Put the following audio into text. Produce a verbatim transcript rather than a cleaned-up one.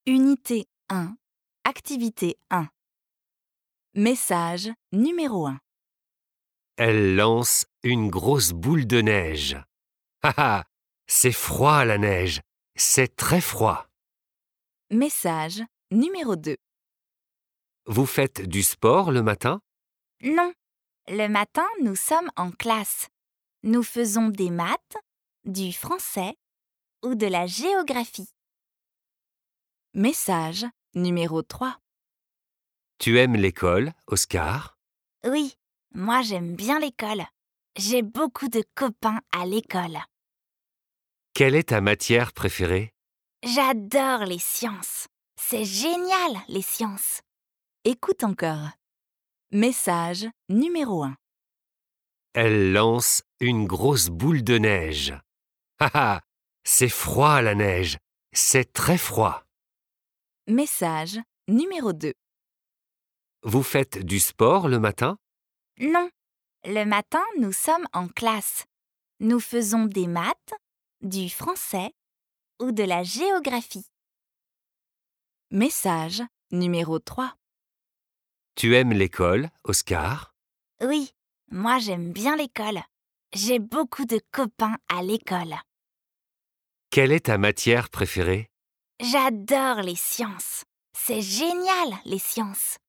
Unité un, activité un. Message numéro un. Elle lance une grosse boule de neige. Ha ha, c'est froid la neige, c'est très froid. Message numéro deux. Vous faites du sport le matin? Non, le matin, nous sommes en classe. Nous faisons des maths, du français ou de la géographie. Message numéro trois. Tu aimes l'école, Oscar? Oui, moi j'aime bien l'école. J'ai beaucoup de copains à l'école. Quelle est ta matière préférée? J'adore les sciences. C'est génial, les sciences. Écoute encore. Message numéro un. Elle lance une grosse boule de neige. Ha ha, c'est froid la neige, c'est très froid. Message numéro deux. Vous faites du sport le matin? Non, le matin, nous sommes en classe. Nous faisons des maths, du français ou de la géographie. Message numéro trois. Tu aimes l'école, Oscar? Oui, moi j'aime bien l'école. J'ai beaucoup de copains à l'école. Quelle est ta matière préférée? J'adore les sciences. C'est génial, les sciences.